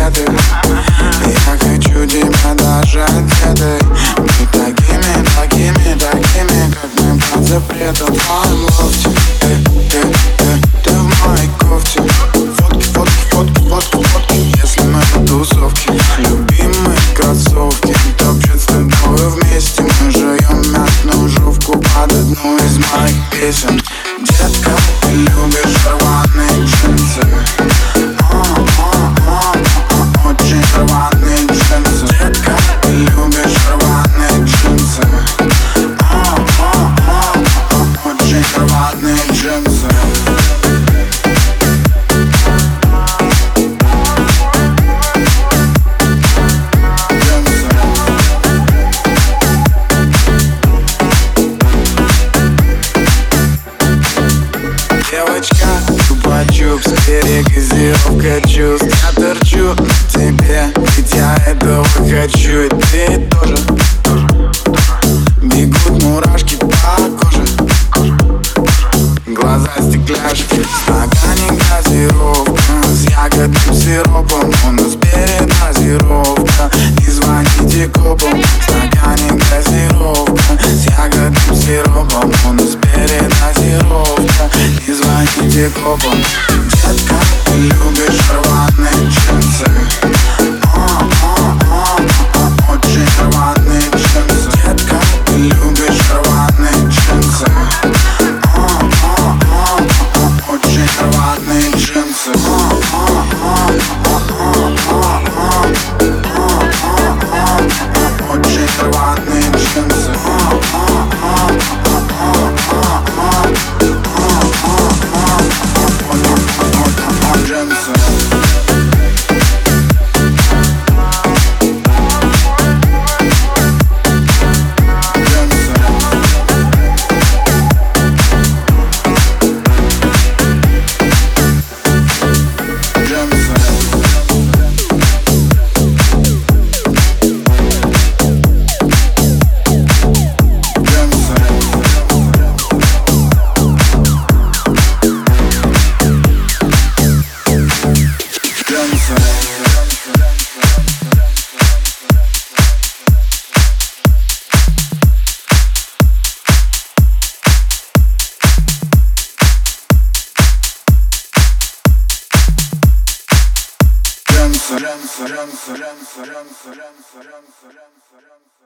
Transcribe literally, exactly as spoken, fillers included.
секреты. Я хочу тебя даже одетой. Быть такими, такими, такими, как мы под запретом в моем лофте. Э, э, э, ты в моей кофте. Фотки, фотки, фотки, фотки, фотки. Если мы на тусовке, любимые кроссовки. Топчет с тобой вместе. Мы жуем мятную жовку под одну из моих песен. Детка, ты любишь рваные джинсы. Очень рваные джинсы. Детка, ты любишь рваные джинсы. Очень рваные джинсы. Девочка, чупа-чупс, перегазировка чувств. Я торчу на тебе, ведь я этого хочу. И ты тоже, тоже. Бегут мурашки по коже. Глаза стекляшки, в стакане газировка с ягодным сиропом. У нас передозировка, не звоните копам. В стакане газировка с ягодным сиропом. У нас передозировка, не звоните копам. Детка, ты любишь рваные джинсы. Очень рваные джинсы. Детка, ты любишь рваные джинсы. Очень рваные джинсы. Очень рваные джинсы. Run, run, run, run, run, run, run, run, run, run.